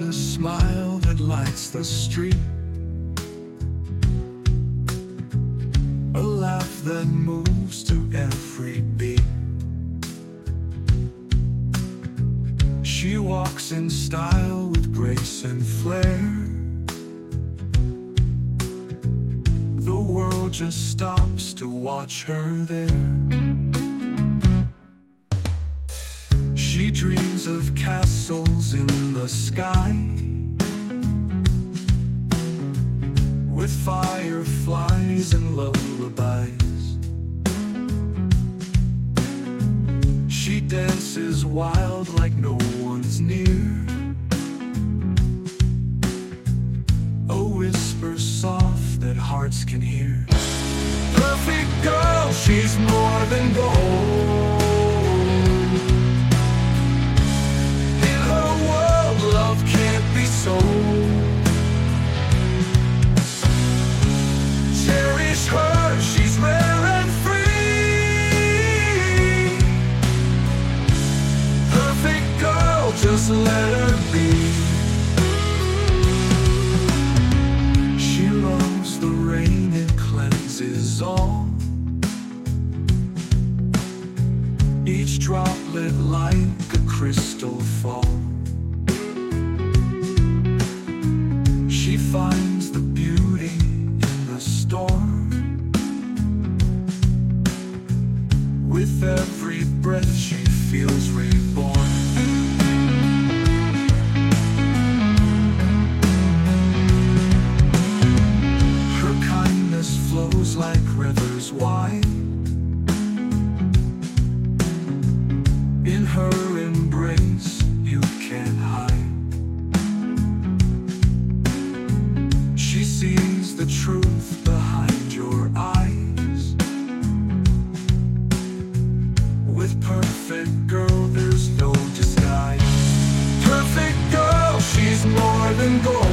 a smile that lights the street, a laugh that moves to every beat. She walks in style with grace and flair. The world just stops to watch her there. She dreams of castles in the sky, with fireflies and lullabies. She dances wild like no one's near, a whisper soft that hearts can hear. Perfect girl, she's more than gold. In her world, love can't be sold. Cherish her, she's rare and free. Perfect girl, just let her be. She loves the rain, it cleanses all. Each droplet like a crystal fall. She finds the beauty in the storm. With every breath she feels reborn. Her kindness flows like rivers wide. In her embrace you can't hide. She sees the truth behind your eyes. With perfect girl there's no disguise. Perfect girl, she's more than gold.